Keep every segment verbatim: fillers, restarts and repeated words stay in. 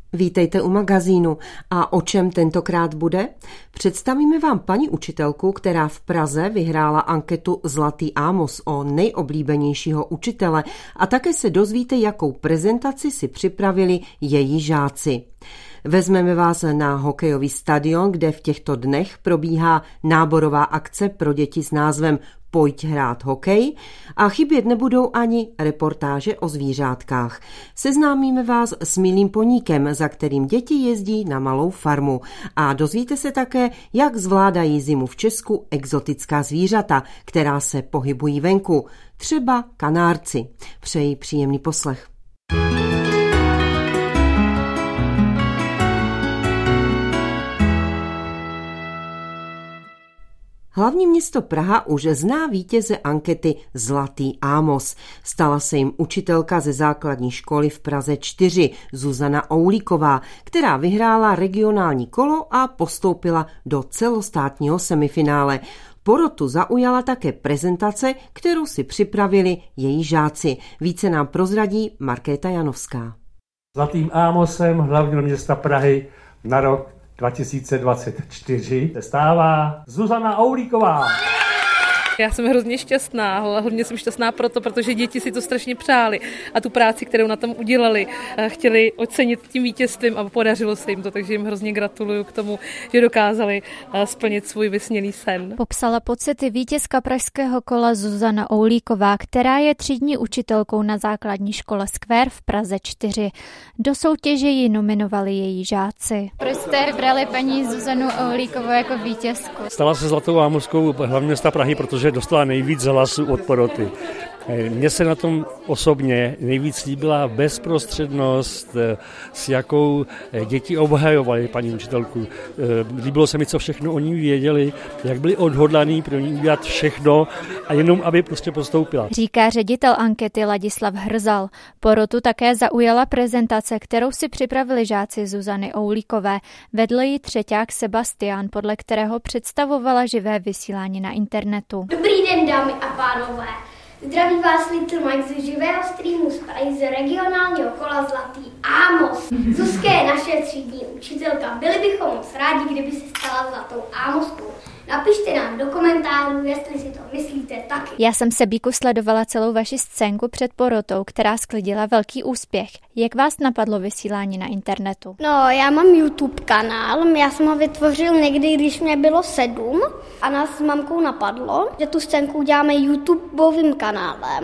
Vítejte u magazínu. A o čem tentokrát bude? Představíme vám paní učitelku, která v Praze vyhrála anketu Zlatý Amos o nejoblíbenějšího učitele a také se dozvíte, jakou prezentaci si připravili její žáci. Vezmeme vás na hokejový stadion, kde v těchto dnech probíhá náborová akce pro děti s názvem Pojď hrát hokej a chybět nebudou ani reportáže o zvířátkách. Seznámíme vás s milým poníkem, za kterým děti jezdí na malou farmu a dozvíte se také, jak zvládají zimu v Česku exotická zvířata, která se pohybují venku, třeba kanárci. Přeji příjemný poslech. Hlavní město Praha už zná vítěze ankety Zlatý Amos. Stala se jim učitelka ze základní školy v Praze čtyři, Zuzana Oulíková, která vyhrála regionální kolo a postoupila do celostátního semifinále. Porotu zaujala také prezentace, kterou si připravili její žáci. Více nám prozradí Markéta Janovská. Zlatým Amosem hlavního města Prahy na rok dva tisíce dvacet čtyři se stává Zuzana Oulíková. Já jsem hrozně šťastná, hlavně jsem šťastná proto, protože děti si to strašně přáli a tu práci, kterou na tom udělali, chtěli ocenit tím vítězstvím a podařilo se jim to, takže jim hrozně gratuluju k tomu, že dokázali splnit svůj vysněný sen. Popsala pocity vítězka pražského kola Zuzana Oulíková, která je třídní učitelkou na základní škole Skvér v Praze čtyři. Do soutěže ji nominovali její žáci. Proč jste vybrali paní Zuzanu Oulíkovou jako vítězku? Stala se Zlatou Ámoskou hlavně města Prahy, protože dostala nejvíc hlasů od poroty. Mně se na tom osobně nejvíc líbila bezprostřednost, s jakou děti obhajovali paní učitelku. Líbilo se mi, co všechno oni věděli, jak byli odhodlaní pro ní udělat všechno a jenom, aby prostě postoupila. Říká ředitel ankety Ladislav Hrzal. Porotu také zaujala prezentace, kterou si připravili žáci Zuzany Oulíkové. Vedl ji třeťák Sebastián, podle kterého představovala živé vysílání na internetu. Dobrý den, dámy a pánové. Zdraví vás Little Mike z živého streamu z Prahy z regionálního kola Zlatý Amos. Zuzka je naše třídní učitelka. Byli bychom moc rádi, kdyby se stala Zlatou Ámoskou. Napište nám do komentářů, jestli si to myslíte taky. Já jsem se Bíku sledovala celou vaši scénku před porotou, která sklidila velký úspěch. Jak vás napadlo vysílání na internetu? No, já mám YouTube kanál, já jsem ho vytvořil někdy, když mě bylo sedm a nás s mamkou napadlo, že tu scénku uděláme YouTubeovým kanálem.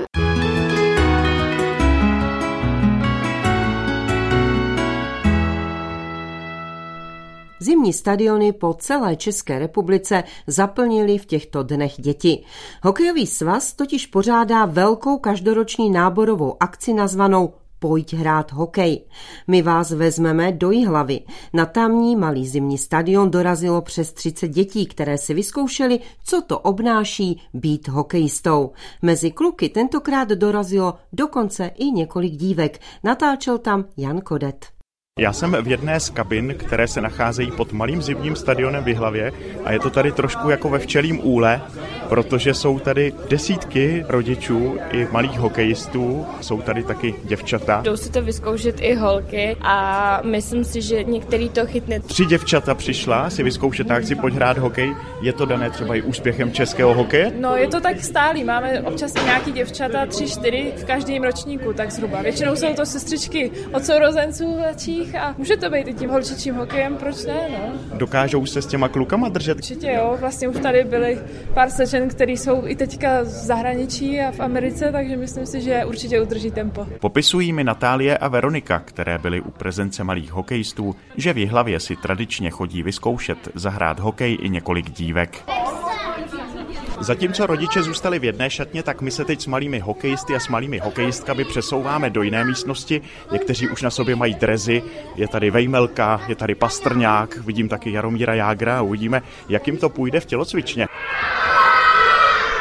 Zimní stadiony po celé České republice zaplnili v těchto dnech děti. Hokejový svaz totiž pořádá velkou každoroční náborovou akci nazvanou Pojď hrát hokej. My vás vezmeme do Jihlavy. Na tamní malý zimní stadion dorazilo přes třicet dětí, které si vyzkoušely, co to obnáší být hokejistou. Mezi kluky tentokrát dorazilo dokonce i několik dívek. Natáčel tam Jan Kodet. Já jsem v jedné z kabin, které se nacházejí pod malým zimním stadionem v Jihlavě a je to tady trošku jako ve včelím úle, protože jsou tady desítky rodičů i malých hokejistů, jsou tady taky děvčata. Jdou si to vyzkoušet i holky a myslím si, že některý to chytne. Tři děvčata přišla si vyzkoušet akci Pojď hrát hokej. Je to dané třeba i úspěchem českého hokeje? No, je to tak stálý, máme občas i nějaký děvčata, tři, čtyři v každém ročníku, tak zhruba. Většinou jsou to sestřičky od sourozenců mladších a může to být i tím holčičím hokejem, proč ne, no. Dokážou se s těma klukama držet? Určitě jo, vlastně už tady byly pár sečen, který jsou i teďka v zahraničí a v Americe, takže myslím si, že určitě udrží tempo. Popisují mi Natálie a Veronika, které byly u prezence malých hokejistů, že v Jihlavě si tradičně chodí vyzkoušet zahrát hokej i několik dívek. Zatímco rodiče zůstali v jedné šatně, tak my se teď s malými hokejisty a s malými hokejistkami přesouváme do jiné místnosti. Někteří už na sobě mají drezy, je tady Vejmelka, je tady Pastrňák, vidím taky Jaromíra Jágra a uvidíme, jak jim to půjde v tělocvičně.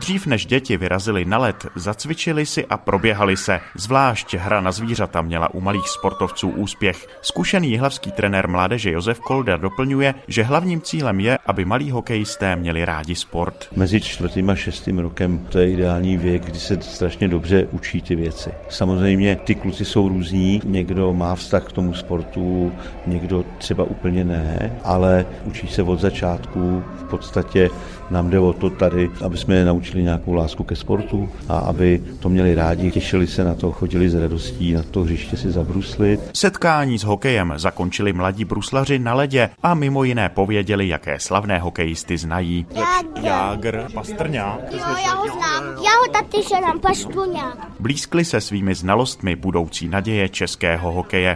Dřív než děti vyrazily na led, zacvičili si a proběhali se. Zvlášť hra na zvířata měla u malých sportovců úspěch. Zkušený jihlavský trenér mládeže Josef Kolda doplňuje, že hlavním cílem je, aby malí hokejisté měli rádi sport. Mezi čtvrtým a šestým rokem to je ideální věk, kdy se strašně dobře učí ty věci. Samozřejmě ty kluci jsou různí, někdo má vztah k tomu sportu, někdo třeba úplně ne, ale učí se od začátku. V podstatě nám jde o to tady, aby jsme je naučili nějakou lásku ke sportu a aby to měli rádi, těšili se na to, chodili s radostí na to hřiště si zabruslit. Setkání s hokejem zakončili mladí bruslaři na ledě a mimo jiné pověděli, jaké slavné hokejisty znají. Jágr, Pastrňák. Jo, já ho znám. Já ho taky znám, Pastrňák. Blízkli se svými znalostmi budoucí naděje českého hokeje.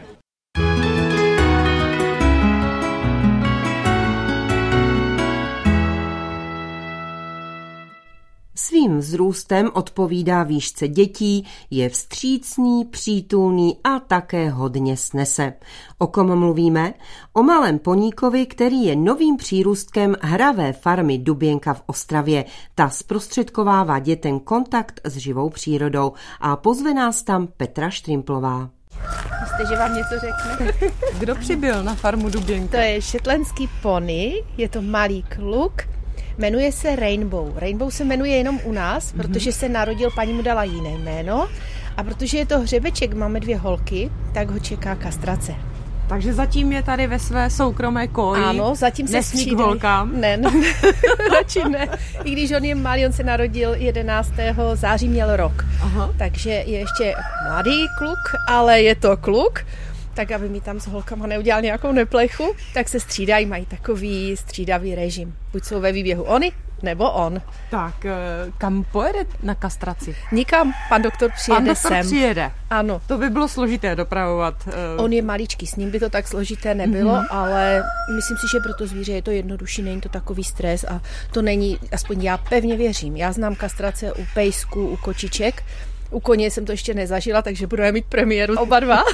Svým vzrůstem odpovídá výšce dětí, je vstřícný, přítulný a také hodně snese. O kom mluvíme? O malém poníkovi, který je novým přírůstkem hravé farmy Duběnka v Ostravě. Ta zprostředkovává dětem kontakt s živou přírodou a pozve nás tam Petra Štrimplová. Myslíte, že vám něco řekne? Kdo přibyl na farmu Duběnka? To je shetlandský pony, je to malý kluk. Jmenuje se Rainbow. Rainbow se jmenuje jenom u nás, mm-hmm. protože se narodil, paní mu dala jiné jméno. A protože je to hřebeček, máme dvě holky, tak ho čeká kastrace. Takže zatím je tady ve své soukromé koji. Ano, zatím se nesmí k holkám. Ne, ne, radši ne. I když on je malý, on se narodil jedenáctého září, měl rok. Aha. Takže je ještě mladý kluk, ale je to kluk. Tak aby mi tam s holkama neudělal nějakou neplechu, tak se střídají, mají takový střídavý režim. Buď jsou ve výběhu oni, nebo on. Tak, kam pojede na kastraci? Nikam, pan doktor přijede pan doktor sem. přijede. Ano. To by bylo složité dopravovat. On je maličký, s ním by to tak složité nebylo, mm-hmm. ale myslím si, že pro to zvíře je to jednodušší, není to takový stres a to není, aspoň já pevně věřím. Já znám kastrace u pejsků, u kočiček. U koně jsem to ještě nezažila, takže budeme mít premiéru oba dva.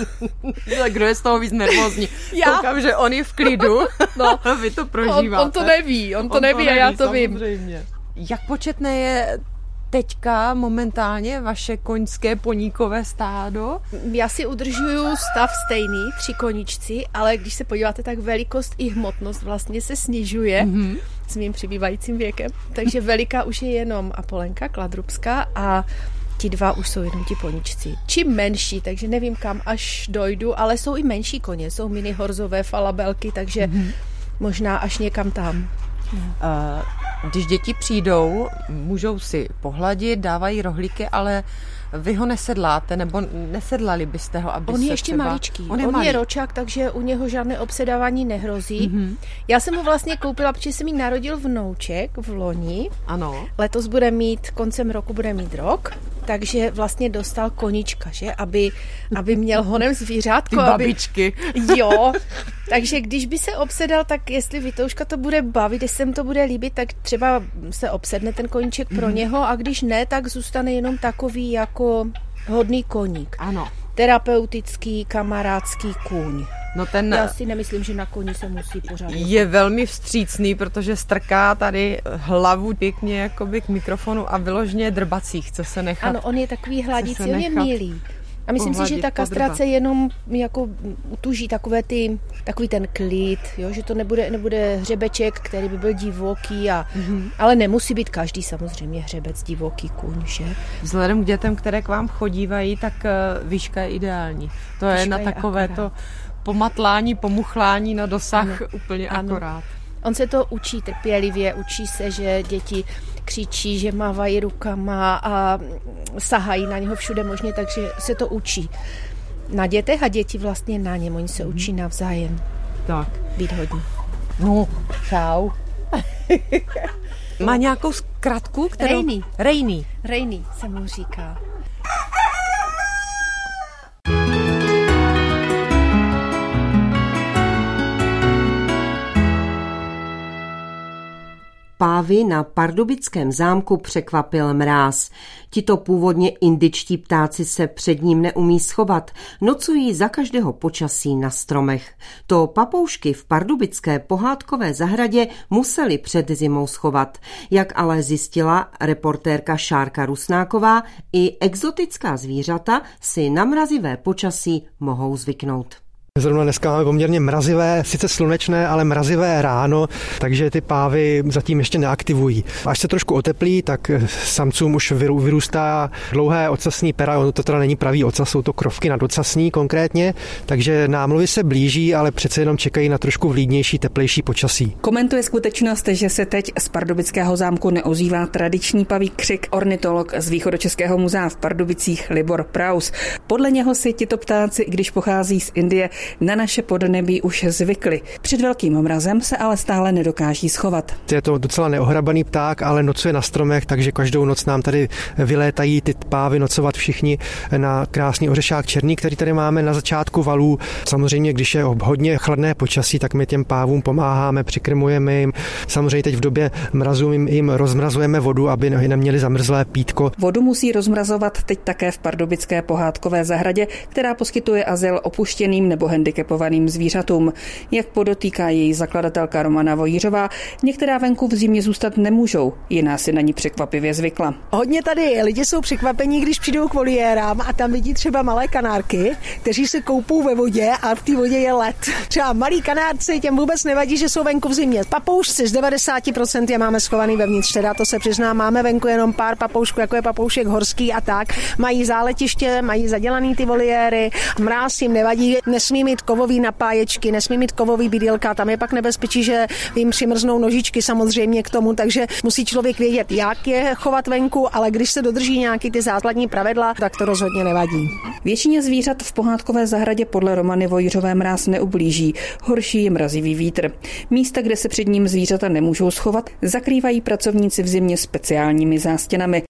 Kdo je z toho víc nervózní? Já. Koukám, že on je v klidu. No, vy to prožíváte. On, on to neví, on to on neví to a já to vím. Samozřejmě. Jak početné je teďka momentálně vaše koňské poníkové stádo? Já si udržuju stav stejný, tři koníčci, ale když se podíváte, tak velikost i hmotnost vlastně se snižuje mm-hmm. s mým přibývajícím věkem. Takže veliká už je jenom Apolenka Kladrubská a ti dva už jsou jenom ti poníčci. Čím menší, takže nevím, kam až dojdu, ale jsou i menší koně, jsou mini horzové falabelky, takže mm-hmm. možná až někam tam. Uh, když děti přijdou, můžou si pohladit, dávají rohlíky, ale vy ho nesedláte, nebo nesedlali byste ho, aby On se je ještě třeba... maličký. On je, On malý. je ročák, takže u něho žádné obsedávání nehrozí. Mm-hmm. Já jsem ho vlastně koupila, protože se mi narodil vnouček v loni. Ano. Letos bude mít, koncem roku bude mít rok, takže vlastně dostal koníčka, že? Aby, aby měl honem zvířátko. Ty babičky. Aby... Jo. Takže když by se obsedal, tak jestli Vitouška to bude bavit, jestli se mu to bude líbit, tak třeba se obsedne ten koníček pro mm-hmm. něho a když ne, tak zůstane jenom takový jako hodný koník. Ano. Terapeutický, kamarádský kůň. No ten Já si nemyslím, že na koni se musí pořád. Je velmi vstřícný, protože strká tady hlavu pěkně jakoby k mikrofonu a vyloženě drbací, chce se nechat. Ano, on je takový hladící, on je milý. A myslím si, že ta kastrace jenom jako utuží takové ty, takový ten klid, jo, že to nebude, nebude hřebeček, který by byl divoký, a, mm-hmm. ale nemusí být každý samozřejmě hřebec divoký kůň, že? Vzhledem k dětem, které k vám chodívají, tak výška je ideální. To je výška na takové je to pomatlání, pomuchlání na dosah ano. úplně ano. akorát. On se to učí trpělivě, učí se, že děti křičí, že mávají rukama a sahají na něho všude možně, takže se to učí na dětech a děti vlastně na něm. Oni se mm. učí navzájem tak. být hodní. No, čau. Má nějakou zkratku? Kterou... Rejný. Rejný. Rejný se mu říká. Pávy na pardubickém zámku překvapil mráz. Tito původně indičtí ptáci se před ním neumí schovat, nocují za každého počasí na stromech. To papoušky v pardubické pohádkové zahradě museli před zimou schovat. Jak ale zjistila reportérka Šárka Rusnáková, i exotická zvířata si na mrazivé počasí mohou zvyknout. Zrovna dneska máme poměrně mrazivé, sice slunečné, ale mrazivé ráno, takže ty pávy zatím ještě neaktivují. Až se trošku oteplí, tak samcům už vyrůstá dlouhé ocasní pera, ono to teda není pravý ocas, jsou to krovky nadocasní konkrétně, takže námluvy se blíží, ale přece jenom čekají na trošku vlídnější, teplejší počasí. Komentuje skutečnost, že se teď z pardubického zámku neozývá tradiční paví křik ornitolog z Východočeského muzea v Pardubicích Libor Praus. Podle něho si tito ptáci, když pochází z Indie, na naše podnebí už zvykli. Před velkým mrazem se ale stále nedokáží schovat. Je to docela neohrabaný pták, ale nocuje na stromech, takže každou noc nám tady vylétají ty pávy nocovat všichni na krásný ořešák černý, který tady máme na začátku valů. Samozřejmě, když je hodně chladné počasí, tak my těm pávům pomáháme, přikrmujeme jim. Samozřejmě teď v době mrazu jim, jim rozmrazujeme vodu, aby neměli zamrzlé pítko. Vodu musí rozmrazovat teď také v pardubické pohádkové zahradě, která poskytuje azyl opuštěným nebo handicapovaným zvířatům. Jak podotýká její zakladatelka Romana Vojířová, některá venku v zimě zůstat nemůžou, jiná si na ní překvapivě zvykla. Hodně tady lidi jsou překvapení, když přijdou k voliérám a tam vidí třeba malé kanárky, kteří se koupou ve vodě a v té vodě je led. Třeba malí kanárci, těm vůbec nevadí, že jsou venku v zimě. Papoušci z devadesát procent je máme schovaný vevnitř, teda to se přiznám, máme venku jenom pár papoušků, jako je papoušek horský a tak. Mají záletiště, mají zadělaný ty voliéry, mráz jim nevadí, nesmí mít kovový napáječky, nesmí mít kovový bydýlka, tam je pak nebezpečí, že jim přimrznou nožičky samozřejmě k tomu, takže musí člověk vědět, jak je chovat venku, ale když se dodrží nějaký ty základní pravidla, tak to rozhodně nevadí. Většině zvířat v pohádkové zahradě podle Romany Vojířové mráz neublíží, horší je mrazivý vítr. Místa, kde se před ním zvířata nemůžou schovat, zakrývají pracovníci v zimě speciálními zástěnami.